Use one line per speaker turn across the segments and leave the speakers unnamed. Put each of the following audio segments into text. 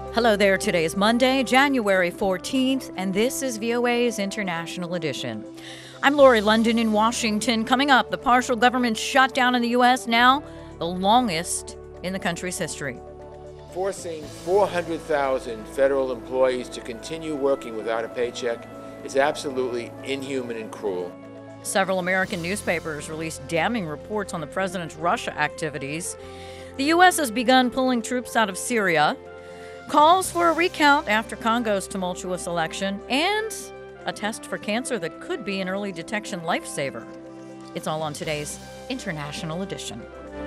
Hello there. Today is Monday, January 14th, and this is VOA's International Edition. I'm Lori London in Washington. Coming up, the partial government shutdown in the U.S. now the longest in the country's history.
Forcing 400,000 federal employees to continue working without a paycheck is absolutely inhuman and cruel.
Several American newspapers released damning reports on the president's Russia activities. The U.S. has begun pulling troops out of Syria. Calls for a recount after Congo's tumultuous election, and a test for cancer that could be an early detection lifesaver. It's all on today's International Edition.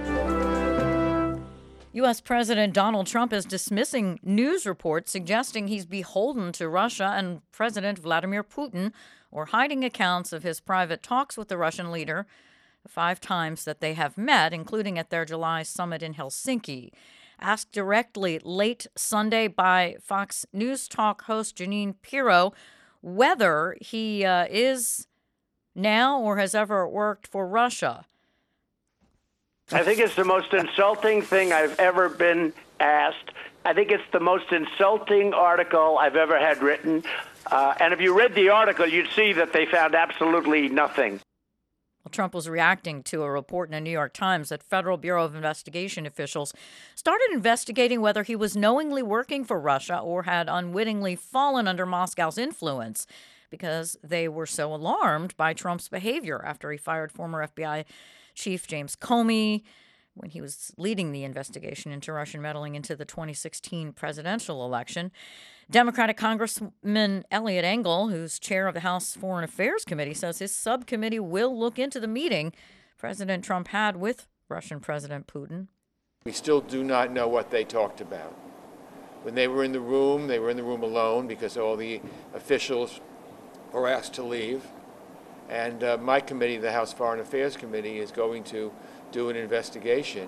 U.S. President Donald Trump is dismissing news reports suggesting he's beholden to Russia and President Vladimir Putin, or hiding accounts of his private talks with the Russian leader the 5 times that they have met, including at their July summit in Helsinki. Asked directly late Sunday by Fox News Talk host Jeanine Pirro whether he is now or has ever worked for Russia.
I think it's the most insulting thing I've ever been asked. I think it's the most insulting article I've ever had written. And if you read the article, you'd see that they found absolutely nothing.
Well, Trump was reacting to a report in the New York Times that Federal Bureau of Investigation officials started investigating whether he was knowingly working for Russia or had unwittingly fallen under Moscow's influence because they were so alarmed by Trump's behavior after he fired former FBI Chief James Comey when he was leading the investigation into Russian meddling into the 2016 presidential election. Democratic Congressman Eliot Engel, who's chair of the House Foreign Affairs Committee, says his subcommittee will look into the meeting President Trump had with Russian President Putin.
We still do not know what they talked about. When they were in the room alone because all the officials were asked to leave. And my committee, the House Foreign Affairs Committee, is going to do an investigation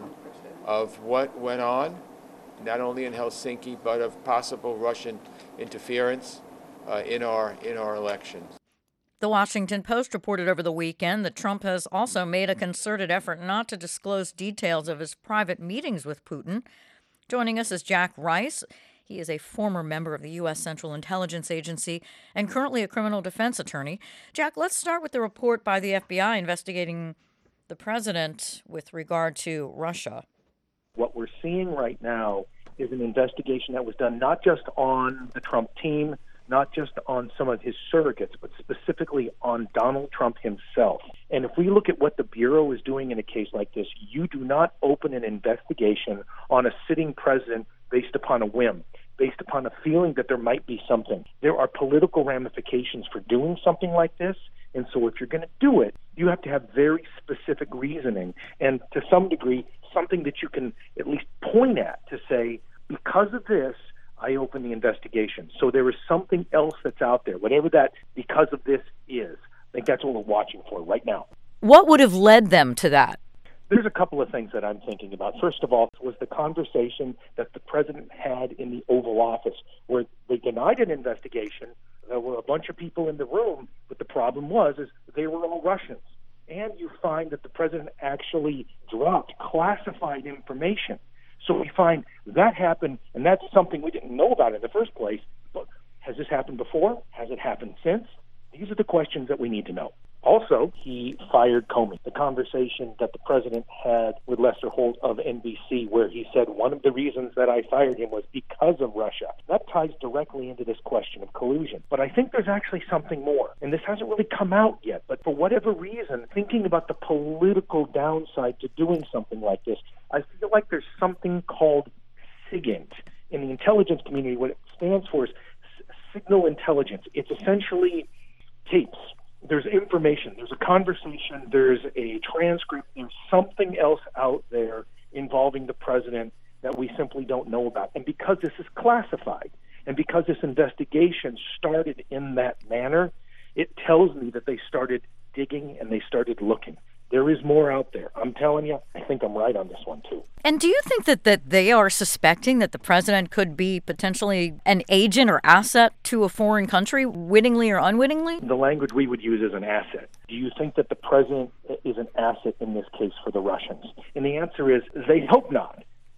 of what went on, not only in Helsinki, but of possible Russian interference in our elections.
The Washington Post reported over the weekend that Trump has also made a concerted effort not to disclose details of his private meetings with Putin. Joining us is Jack Rice. He is a former member of the U.S. Central Intelligence Agency and currently a criminal defense attorney. Jack, let's start with the report by the FBI investigating the president with regard to Russia.
What we're seeing right now is an investigation that was done not just on the Trump team, not just on some of his surrogates, but specifically on Donald Trump himself. And if we look at what the Bureau is doing in a case like this, you do not open an investigation on a sitting president based upon a whim, based upon a feeling that there might be something. There are political ramifications for doing something like this, and so if you're going to do it, you have to have very specific reasoning, and to some degree, something that you can at least point at to say, because of this, I open the investigation. So there is something else that's out there, whatever that because of this is. I think that's what we're watching for right now.
What would have led them to that?
There's a couple of things that I'm thinking about. First of all, was the conversation that the president had in the Oval Office where they denied an investigation. There were a bunch of people in the room, but the problem is they were all Russians. And you find that the president actually dropped classified information. So we find that happened, and that's something we didn't know about in the first place. But has this happened before? Has it happened since? These are the questions that we need to know. Also, he fired Comey. The conversation that the president had with Lester Holt of NBC, where he said one of the reasons that I fired him was because of Russia. That ties directly into this question of collusion. But I think there's actually something more, and this hasn't really come out yet. But for whatever reason, thinking about the political downside to doing something like this, I feel like there's something called SIGINT. In the intelligence community, what it stands for is signal intelligence. It's essentially tapes. There's information, there's a conversation, there's a transcript, there's something else out there involving the president that we simply don't know about. And because this is classified, and because this investigation started in that manner, it tells me that they started digging and they started looking. There is more out there. I'm telling you, I think I'm right on this one, too.
And do you think that they are suspecting that the president could be potentially an agent or asset to a foreign country, wittingly or unwittingly?
The language we would use is an asset. Do you think that the president is an asset in this case for the Russians? And the answer is they hope not.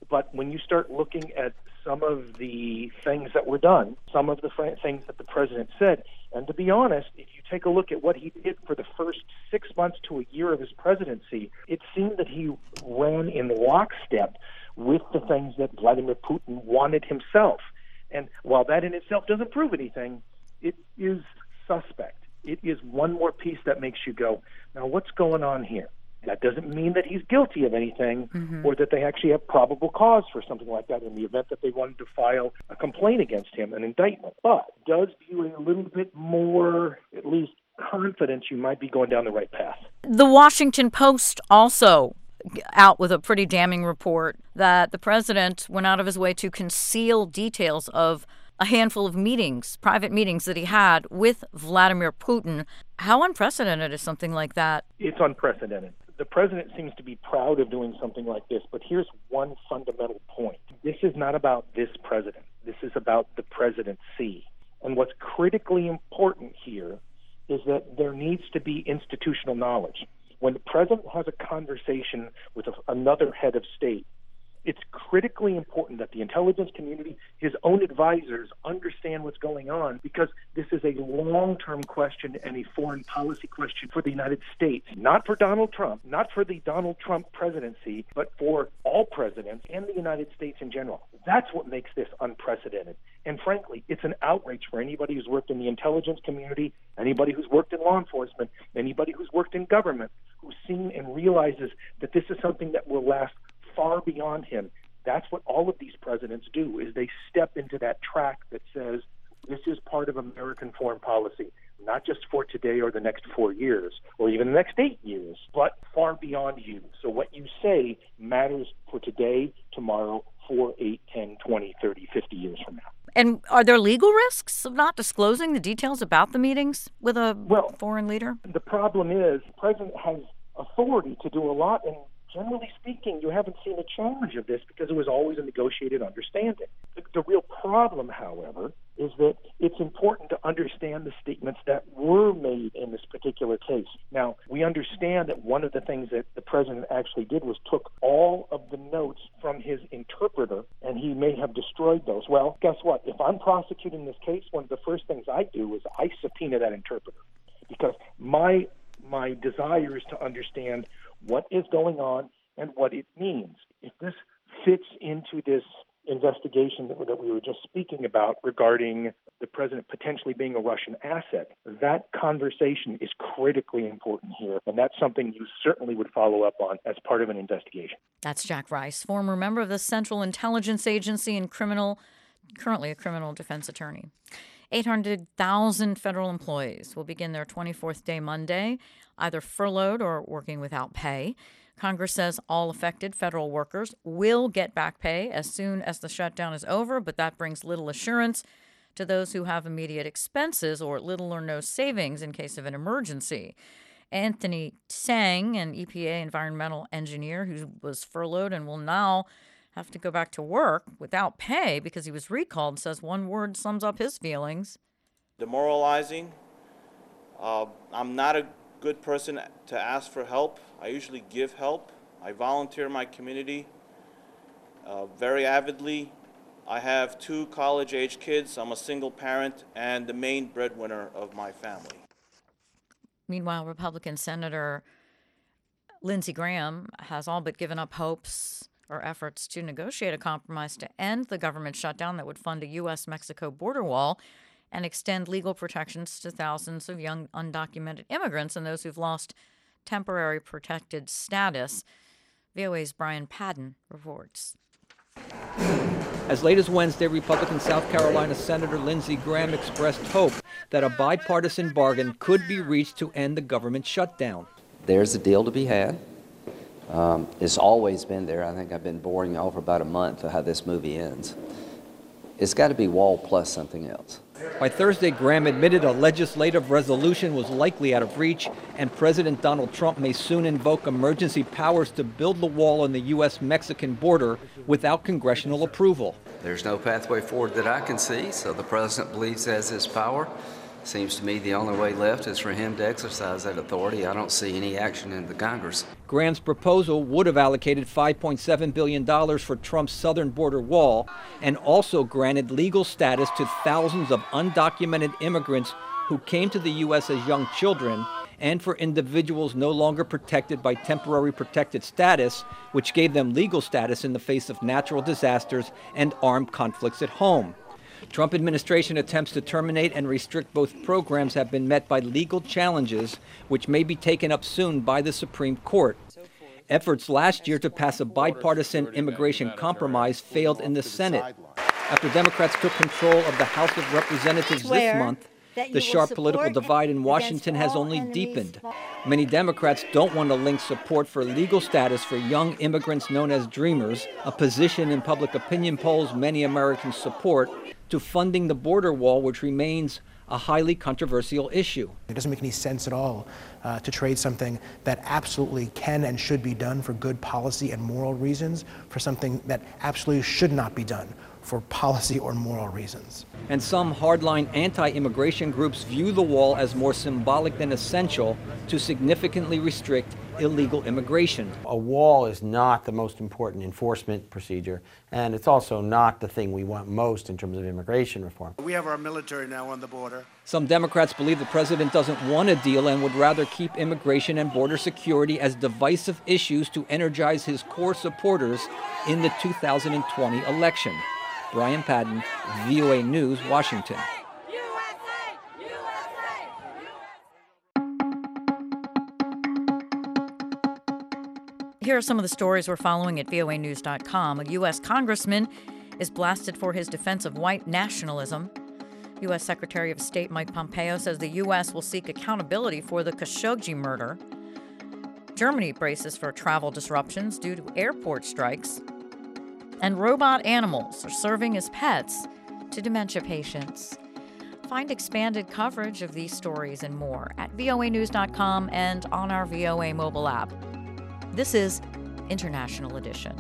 But when you start looking at some of the things that were done, some of the things that the president said, and to be honest, if you take a look at what he did for the first 6 months to a year of his presidency, it seemed that he ran in lockstep with the things that Vladimir Putin wanted himself. And while that in itself doesn't prove anything, it is suspect. It is one more piece that makes you go, now what's going on here? That doesn't mean that he's guilty of anything or that they actually have probable cause for something like that in the event that they wanted to file a complaint against him, an indictment. But does give you a little bit more, at least, confidence you might be going down the right path.
The Washington Post also out with a pretty damning report that the president went out of his way to conceal details of a handful of meetings, private meetings that he had with Vladimir Putin. How unprecedented is something like that?
It's unprecedented. The president seems to be proud of doing something like this, but here's one fundamental point. This is not about this president. This is about the presidency. And what's critically important here is that there needs to be institutional knowledge. When the president has a conversation with another head of state, it's critically important that the intelligence community, his own advisors, understand what's going on, because this is a long-term question and a foreign policy question for the United States, not for Donald Trump, not for the Donald Trump presidency, but for all presidents and the United States in general. That's what makes this unprecedented. And frankly, it's an outrage for anybody who's worked in the intelligence community, anybody who's worked in law enforcement, anybody who's worked in government, who's seen and realizes that this is something that will last far beyond him. That's what all of these presidents do, is they step into that track that says this is part of American foreign policy, not just for today or the next 4 years or even the next 8 years, but far beyond you. So what you say matters for today, tomorrow, 4, 8, 10, 20, 30, 50 years from now. And
are there legal risks of not disclosing the details about the meetings with a foreign leader?
The problem is the president has authority to do a lot, and generally speaking, you haven't seen a challenge of this because it was always a negotiated understanding. The real problem, however, is that it's important to understand the statements that were made in this particular case. Now, we understand that one of the things that the president actually did was took all of the notes from his interpreter, and he may have destroyed those. Well, guess what? If I'm prosecuting this case, one of the first things I do is I subpoena that interpreter, because my desire is to understand what is going on and what it means. If this fits into this investigation that we were just speaking about regarding the president potentially being a Russian asset, that conversation is critically important here, and that's something you certainly would follow up on as part of an investigation.
That's Jack Rice, former member of the Central Intelligence Agency and currently a criminal defense attorney. 800,000 federal employees will begin their 24th day Monday, either furloughed or working without pay. Congress says all affected federal workers will get back pay as soon as the shutdown is over, but that brings little assurance to those who have immediate expenses or little or no savings in case of an emergency. Anthony Tsang, an EPA environmental engineer who was furloughed and will now have to go back to work without pay because he was recalled, says one word sums up his feelings.
Demoralizing. I'm not a good person to ask for help. I usually give help. I volunteer in my community very avidly. I have 2 college-age kids. I'm a single parent and the main breadwinner of my family.
Meanwhile, Republican Senator Lindsey Graham has all but given up hopes or efforts to negotiate a compromise to end the government shutdown that would fund a U.S.-Mexico border wall and extend legal protections to thousands of young undocumented immigrants and those who've lost temporary protected status. VOA's Brian Padden reports.
As late as Wednesday, Republican South Carolina Senator Lindsey Graham expressed hope that a bipartisan bargain could be reached to end the government shutdown.
There's a deal to be had. It's always been there. I think I've been boring y'all for about a month of how this movie ends. It's got to be wall plus something else.
By Thursday, Graham admitted a legislative resolution was likely out of reach, and President Donald Trump may soon invoke emergency powers to build the wall on the U.S.-Mexican border without congressional approval.
There's no pathway forward that I can see, so the president believes he has his power. Seems to me the only way left is for him to exercise that authority. I don't see any action in the Congress.
Graham's proposal would have allocated $5.7 billion for Trump's southern border wall and also granted legal status to thousands of undocumented immigrants who came to the U.S. as young children, and for individuals no longer protected by temporary protected status, which gave them legal status in the face of natural disasters and armed conflicts at home. Trump administration attempts to terminate and restrict both programs have been met by legal challenges, which may be taken up soon by the Supreme Court. Efforts last year to pass a bipartisan immigration compromise failed in the Senate. After Democrats took control of the House of Representatives this month, the sharp political divide in Washington has only deepened. Many Democrats don't want to link support for legal status for young immigrants known as Dreamers, a position in public opinion polls many Americans support, to funding the border wall, which remains a highly controversial issue.
It doesn't make any sense at all to trade something that absolutely can and should be done for good policy and moral reasons for something that absolutely should not be done for policy or moral reasons.
And some hardline anti-immigration groups view the wall as more symbolic than essential to significantly restrict illegal immigration.
A wall is not the most important enforcement procedure, and it's also not the thing we want most in terms of immigration reform.
We have our military now on the border.
Some Democrats believe the president doesn't want a deal and would rather keep immigration and border security as divisive issues to energize his core supporters in the 2020 election. Brian Padden, VOA News, Washington.
Here are some of the stories we're following at voanews.com. A U.S. congressman is blasted for his defense of white nationalism. U.S. Secretary of State Mike Pompeo says the U.S. will seek accountability for the Khashoggi murder. Germany braces for travel disruptions due to airport strikes. And robot animals are serving as pets to dementia patients. Find expanded coverage of these stories and more at voanews.com and on our VOA mobile app. This is International Edition.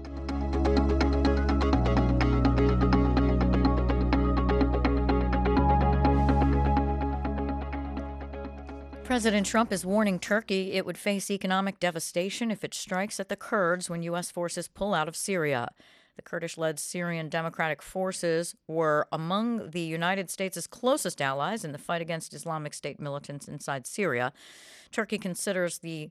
President Trump is warning Turkey it would face economic devastation if it strikes at the Kurds when U.S. forces pull out of Syria. The Kurdish-led Syrian Democratic Forces were among the United States' closest allies in the fight against Islamic State militants inside Syria. Turkey considers the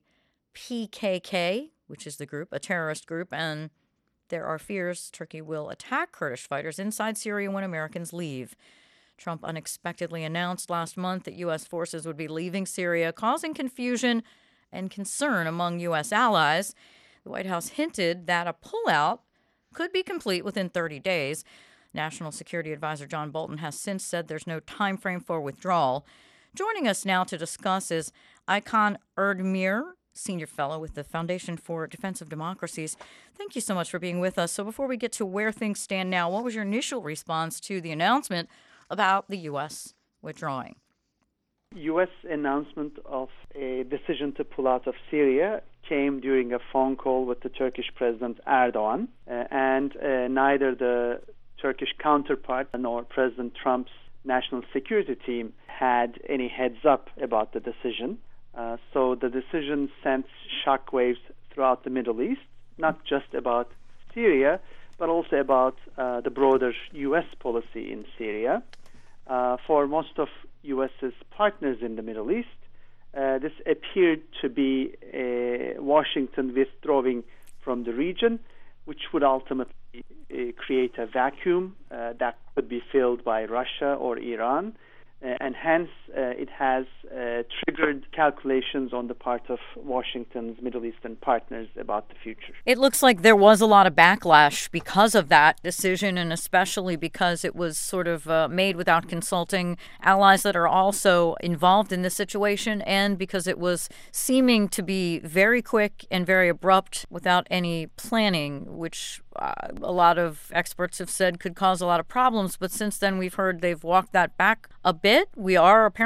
PKK, which is the group, a terrorist group, and there are fears Turkey will attack Kurdish fighters inside Syria when Americans leave. Trump unexpectedly announced last month that U.S. forces would be leaving Syria, causing confusion and concern among U.S. allies. The White House hinted that a pullout could be complete within 30 days. National Security Advisor John Bolton has since said there's no time frame for withdrawal. Joining us now to discuss is Aykan Erdemir, Senior Fellow with the Foundation for Defense of Democracies. Thank you so much for being with us. So before we get to where things stand now, what was your initial response to the announcement about the U.S. withdrawing?
U.S. announcement of a decision to pull out of Syria came during a phone call with the Turkish President Erdogan, and neither the Turkish counterpart nor President Trump's national security team had any heads up about the decision. So the decision sent shockwaves throughout the Middle East, not just about Syria, but also about the broader U.S. policy in Syria. For most of U.S.'s partners in the Middle East, this appeared to be Washington withdrawing from the region, which would ultimately create a vacuum that could be filled by Russia or Iran. And hence, it has triggered calculations on the part of Washington's Middle Eastern partners about the future.
It looks like there was a lot of backlash because of that decision, and especially because it was sort of made without consulting allies that are also involved in this situation, and because it was seeming to be very quick and very abrupt without any planning, which a lot of experts have said could cause a lot of problems. But since then, we've heard they've walked that back a bit. We've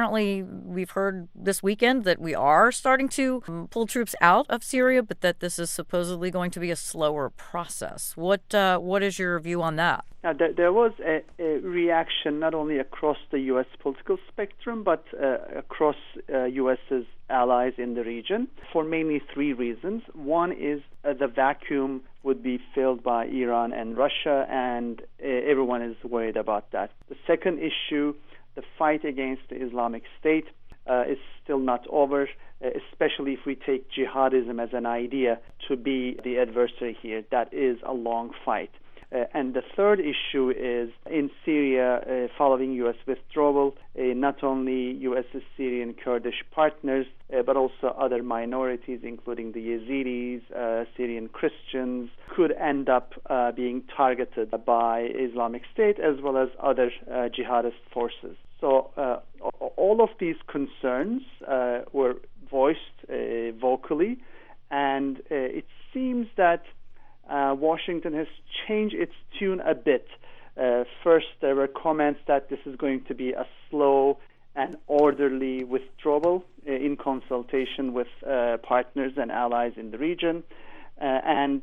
heard this weekend that we are starting to pull troops out of Syria, but that this is supposedly going to be a slower process. What is your view on that?
Now, there was a reaction not only across the U.S. political spectrum, but across U.S.'s allies in the region for mainly three reasons. One is the vacuum would be filled by Iran and Russia, and everyone is worried about that. The second issue, the fight against the Islamic State, is still not over, especially if we take jihadism as an idea to be the adversary here. That is a long fight. And the third issue is in Syria, following U.S. withdrawal, not only U.S.'s Syrian Kurdish partners, but also other minorities, including the Yazidis, Syrian Christians, could end up being targeted by Islamic State as well as other jihadist forces. So all of these concerns were voiced vocally, and it seems that Washington has changed its tune a bit. First, there were comments that this is going to be a slow and orderly withdrawal in consultation with partners and allies in the region. And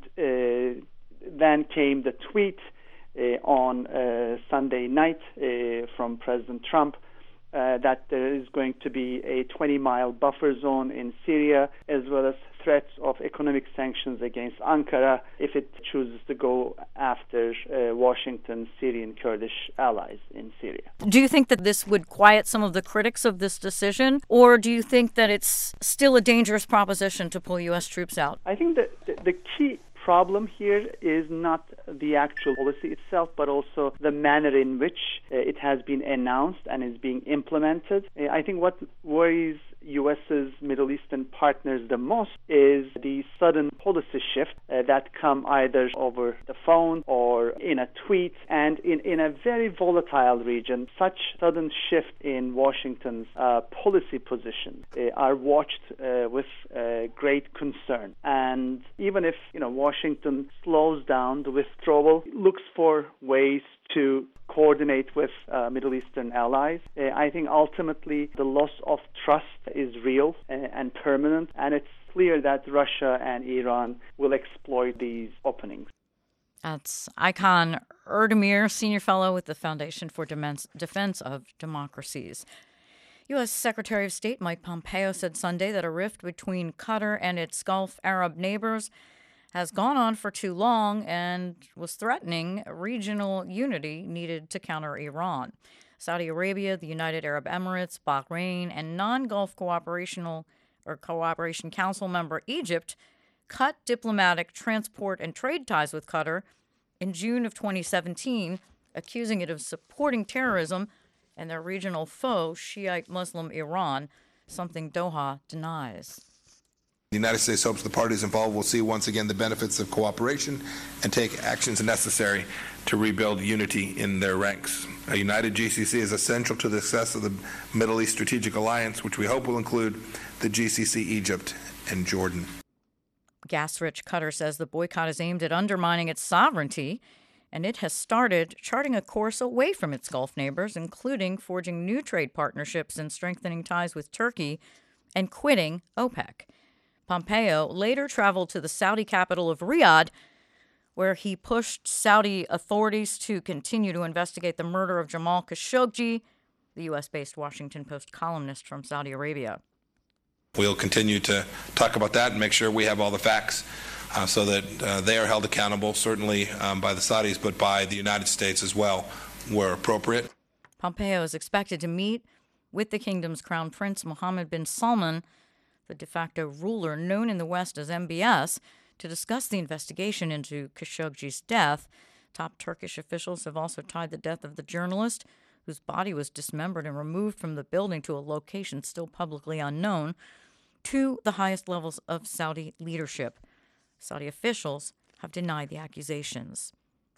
then came the tweet on Sunday night from President Trump that there is going to be a 20-mile buffer zone in Syria, as well as threats of economic sanctions against Ankara if it chooses to go after Washington's Syrian Kurdish allies in Syria.
Do you think that this would quiet some of the critics of this decision, or do you think that it's still a dangerous proposition to pull U.S. troops out?
I think that the key problem here is not the actual policy itself, but also the manner in which it has been announced and is being implemented. I think what worries U.S.'s Middle Eastern partners the most is the sudden policy shift that come either over the phone or in a tweet, and in a very volatile region, such sudden shift in Washington's policy positions are watched with great concern. And even if Washington slows down the withdrawal, looks for ways to coordinate with Middle Eastern allies, I think ultimately the loss of trust is real and permanent, and it's clear that Russia and Iran will exploit these openings.
That's Aykan Erdemir, Senior Fellow with the Foundation for Defense of Democracies. U.S. Secretary of State Mike Pompeo said Sunday that a rift between Qatar and its Gulf Arab neighbors has gone on for too long and was threatening regional unity needed to counter Iran. Saudi Arabia, the United Arab Emirates, Bahrain, and non-Gulf Cooperation Council member Egypt cut diplomatic, transport, and trade ties with Qatar in June of 2017, accusing it of supporting terrorism and their regional foe, Shiite Muslim Iran, something Doha denies.
The United States hopes the parties involved will see once again the benefits of cooperation and take actions necessary to rebuild unity in their ranks. A united GCC is essential to the success of the Middle East Strategic Alliance, which we hope will include the GCC, Egypt, and Jordan.
Gas-rich Qatar says the boycott is aimed at undermining its sovereignty, and it has started charting a course away from its Gulf neighbors, including forging new trade partnerships and strengthening ties with Turkey and quitting OPEC. Pompeo later traveled to the Saudi capital of Riyadh, where he pushed Saudi authorities to continue to investigate the murder of Jamal Khashoggi, the U.S.-based Washington Post columnist from Saudi Arabia.
We'll continue to talk about that and make sure we have all the facts so that they are held accountable, certainly by the Saudis, but by the United States as well, where appropriate.
Pompeo is expected to meet with the kingdom's crown prince, Mohammed bin Salman, the de facto ruler known in the West as MBS, to discuss the investigation into Khashoggi's death. Top Turkish officials have also tied the death of the journalist, whose body was dismembered and removed from the building to a location still publicly unknown, to the highest levels of Saudi leadership. Saudi officials have denied the accusations.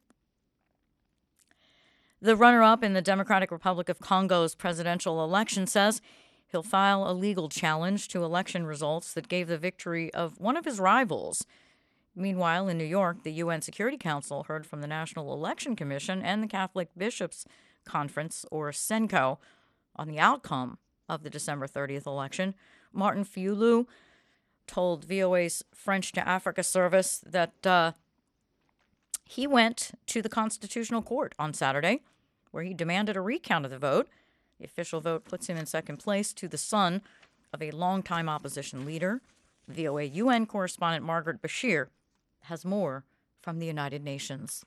The runner-up in the Democratic Republic of Congo's presidential election says he'll file a legal challenge to election results that gave the victory of one of his rivals. Meanwhile, in New York, the UN Security Council heard from the National Election Commission and the Catholic Bishops' Conference, or CENCO, on the outcome of the December 30th election. Martin Fayulu told VOA's French to Africa service that he went to the Constitutional Court on Saturday, where he demanded a recount of the vote. The official vote puts him in second place to the son of a longtime opposition leader. VOA UN correspondent Margaret Bashir has more from the United Nations.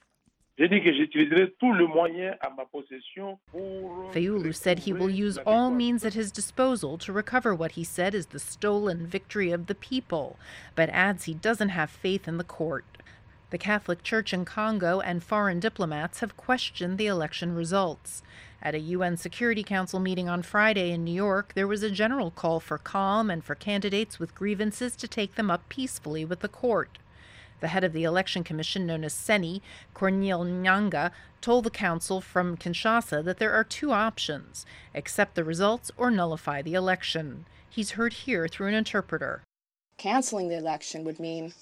Fayulu said he will use all means at his disposal to recover what he said is the stolen victory of the people, but adds he doesn't have faith in the court. The Catholic Church in Congo and foreign diplomats have questioned the election results. At a UN Security Council meeting on Friday in New York, there was a general call for calm and for candidates with grievances to take them up peacefully with the court. The head of the election commission, known as Seni, Corneille Nyanga, told the council from Kinshasa that there are two options: accept the results or nullify the election. He's heard here through an interpreter.
Canceling the election would mean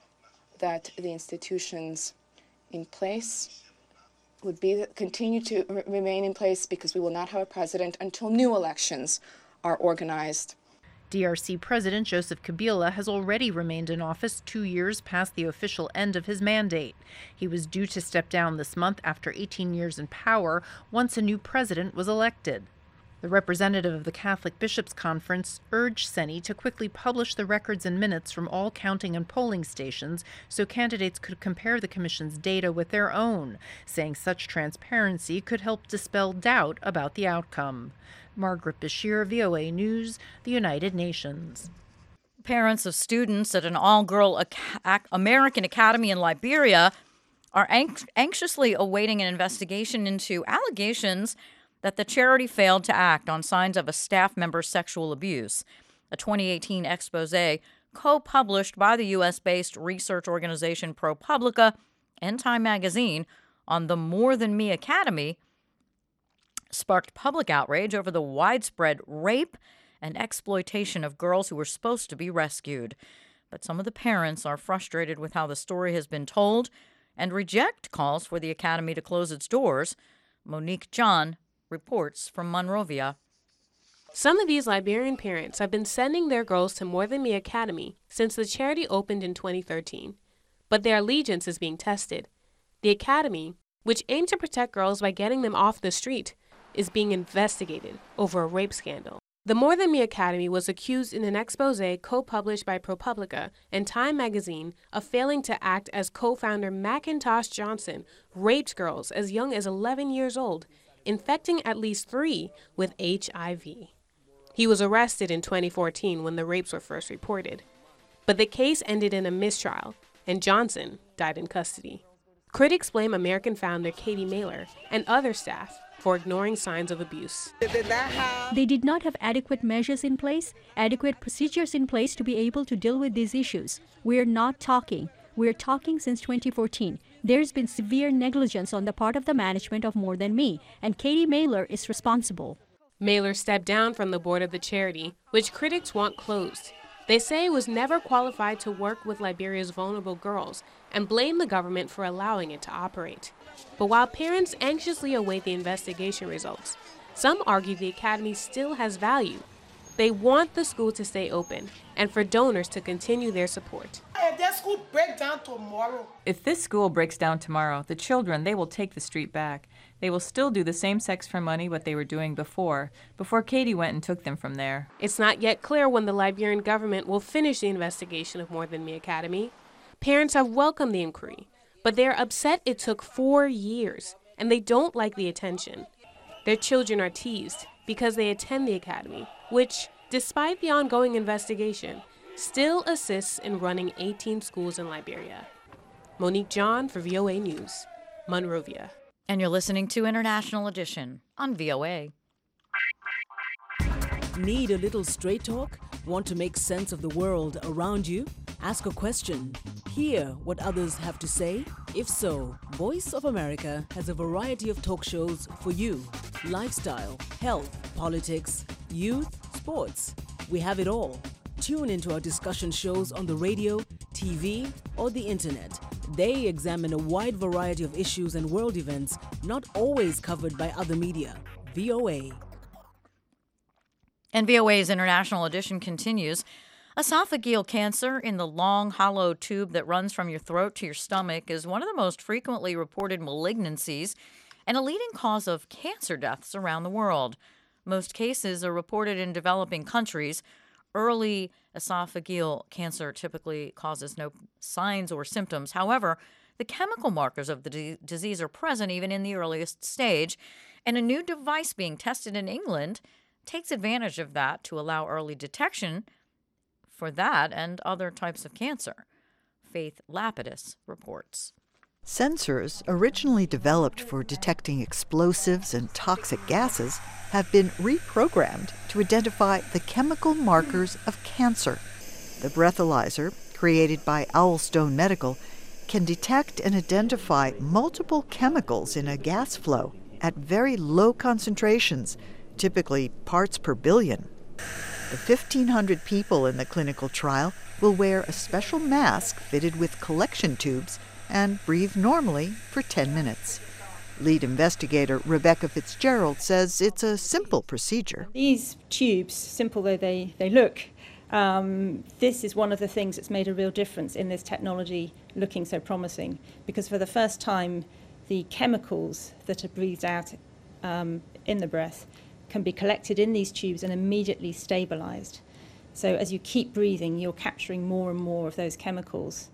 that the institutions in place would continue to remain in place because we will not have a president until new elections are organized.
DRC President Joseph Kabila has already remained in office 2 years past the official end of his mandate. He was due to step down this month after 18 years in power once a new president was elected. The representative of the Catholic Bishops' Conference urged Seni to quickly publish the records and minutes from all counting and polling stations so candidates could compare the Commission's data with their own, saying such transparency could help dispel doubt about the outcome. Margaret Bashir, VOA News, the United Nations.
Parents of students at an all-girl American academy in Liberia are anxiously awaiting an investigation into allegations that the charity failed to act on signs of a staff member's sexual abuse. A 2018 expose co-published by the U.S.-based research organization ProPublica and Time magazine on the More Than Me Academy sparked public outrage over the widespread rape and exploitation of girls who were supposed to be rescued. But some of the parents are frustrated with how the story has been told and reject calls for the academy to close its doors. Monique John reports from Monrovia.
Some of these Liberian parents have been sending their girls to More Than Me Academy since the charity opened in 2013. But their allegiance is being tested. The academy, which aimed to protect girls by getting them off the street, is being investigated over a rape scandal. The More Than Me Academy was accused in an expose co-published by ProPublica and Time magazine of failing to act as co-founder Macintosh Johnson raped girls as young as 11 years old, infecting at least 3 with HIV. He was arrested in 2014 when the rapes were first reported. But the case ended in a mistrial, and Johnson died in custody. Critics blame American founder Katie Mailer and other staff for ignoring signs of abuse.
They did not have adequate measures in place, adequate procedures in place to be able to deal with these issues. We're not talking. We're talking since 2014. There's been severe negligence on the part of the management of More Than Me, and Katie Mailer is responsible.
Mailer stepped down from the board of the charity, which critics want closed. They say it was never qualified to work with Liberia's vulnerable girls and blame the government for allowing it to operate. But while parents anxiously await the investigation results, some argue the academy still has value. They want the school to stay open and for donors to continue their support.
If this school breaks down tomorrow.
If this school breaks down tomorrow, the children, they will take the street back. They will still do the same sex for money what they were doing before Katie went and took them from there.
It's not yet clear when the Liberian government will finish the investigation of More Than Me Academy. Parents have welcomed the inquiry, but they are upset it took 4 years, and they don't like the attention. Their children are teased because they attend the academy, which, despite the ongoing investigation, still assists in running 18 schools in Liberia. Monique John for VOA News, Monrovia.
And you're listening to International Edition on VOA.
Need a little straight talk? Want to make sense of the world around you? Ask a question. Hear what others have to say? If so, Voice of America has a variety of talk shows for you. Lifestyle, health, politics, youth, sports. We have it all. Tune into our discussion shows on the radio, TV, or the internet. They examine a wide variety of issues and world events not always covered by other media. VOA.
And VOA's International Edition continues. Esophageal cancer in the long, hollow tube that runs from your throat to your stomach is one of the most frequently reported malignancies and a leading cause of cancer deaths around the world. Most cases are reported in developing countries. Early esophageal cancer typically causes no signs or symptoms. However, the chemical markers of the disease are present even in the earliest stage, and a new device being tested in England takes advantage of that to allow early detection for that and other types of cancer. Faith Lapidus reports.
Sensors, originally developed for detecting explosives and toxic gases, have been reprogrammed to identify the chemical markers of cancer. The breathalyzer, created by Owlstone Medical, can detect and identify multiple chemicals in a gas flow at very low concentrations, typically parts per billion. The 1,500 people in the clinical trial will wear a special mask fitted with collection tubes and breathe normally for 10 minutes. Lead investigator Rebecca Fitzgerald says it's a simple procedure.
These tubes, simple though they look, this is one of the things that's made a real difference in this technology looking so promising, because for the first time the chemicals that are breathed out in the breath can be collected in these tubes and immediately stabilized. So as you keep breathing, you're capturing more and more of those chemicals,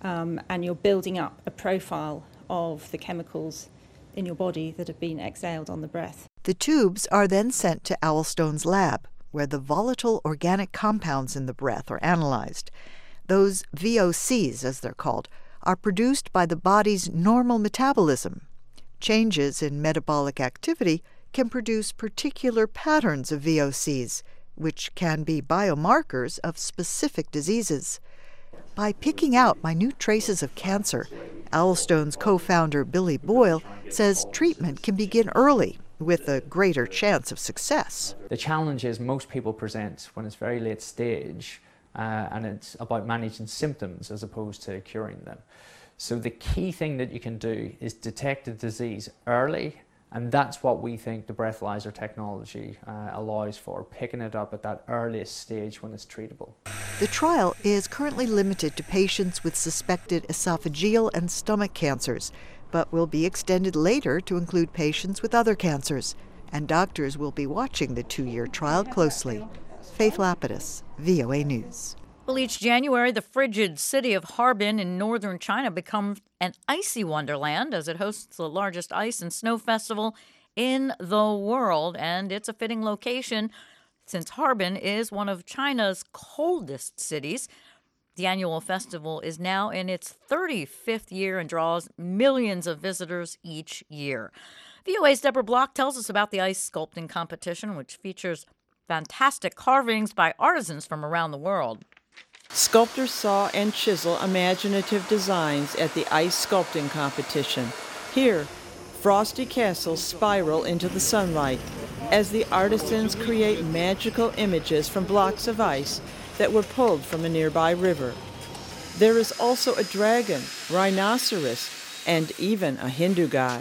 and you're building up a profile of the chemicals in your body that have been exhaled on the breath.
The tubes are then sent to Owlstone's lab, where the volatile organic compounds in the breath are analyzed. Those VOCs, as they're called, are produced by the body's normal metabolism. Changes in metabolic activity can produce particular patterns of VOCs, which can be biomarkers of specific diseases. By picking out minute traces of cancer, Owlstone's co-founder Billy Boyle says treatment can begin early with a greater chance of success.
The challenge is most people present when it's very late stage, and it's about managing symptoms as opposed to curing them. So the key thing that you can do is detect the disease early, and that's what we think the breathalyzer technology allows for, picking it up at that earliest stage when it's treatable.
The trial is currently limited to patients with suspected esophageal and stomach cancers, but will be extended later to include patients with other cancers, and doctors will be watching the 2-year trial closely. Faith Lapidus, VOA News.
Well, each January, the frigid city of Harbin in northern China becomes an icy wonderland as it hosts the largest ice and snow festival in the world. And it's a fitting location since Harbin is one of China's coldest cities. The annual festival is now in its 35th year and draws millions of visitors each year. VOA's Deborah Block tells us about the ice sculpting competition, which features fantastic carvings by artisans from around the world.
Sculptors saw and chisel imaginative designs at the ice sculpting competition. Here, frosty castles spiral into the sunlight as the artisans create magical images from blocks of ice that were pulled from a nearby river. There is also a dragon, rhinoceros, and even a Hindu god.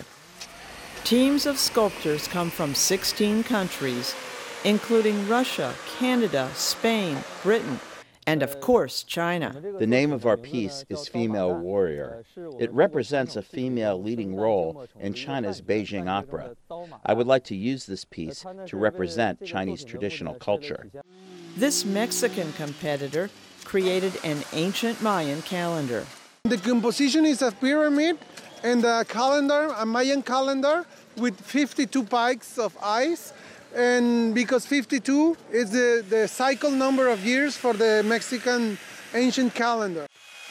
Teams of sculptors come from 16 countries, including Russia, Canada, Spain, Britain, and of course, China.
The name of our piece is Female Warrior. It represents a female leading role in China's Beijing opera. I would like to use this piece to represent Chinese traditional culture.
This Mexican competitor created an ancient Mayan calendar.
The composition is a pyramid and a calendar, a Mayan calendar with 52 pikes of ice. And because 52 is the cycle number of years for the Mexican ancient calendar.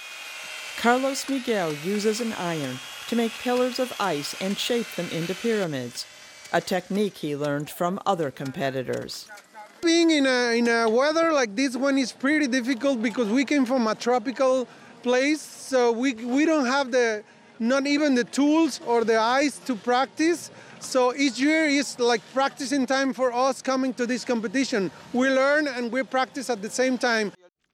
Carlos Miguel uses an iron to make pillars of ice and shape them into pyramids, a technique he learned from other competitors.
Being in a weather like this one is pretty difficult because we came from a tropical place, so we don't have not even the tools or the ice to practice. So each year is like practicing time for us coming to this competition. We learn and we practice at the same time.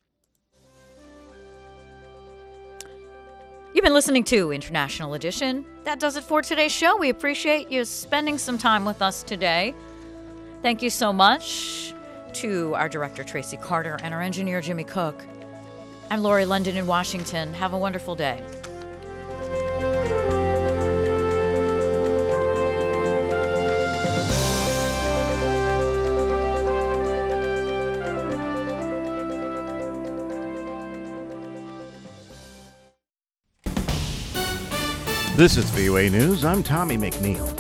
You've been listening to International Edition. That does it for today's show. We appreciate you spending some time with us today. Thank you so much. to our director, Tracy Carter, and our engineer, Jimmy Cook. I'm Lori London in Washington. Have a wonderful day.
This is VOA News. I'm Tommy McNeil.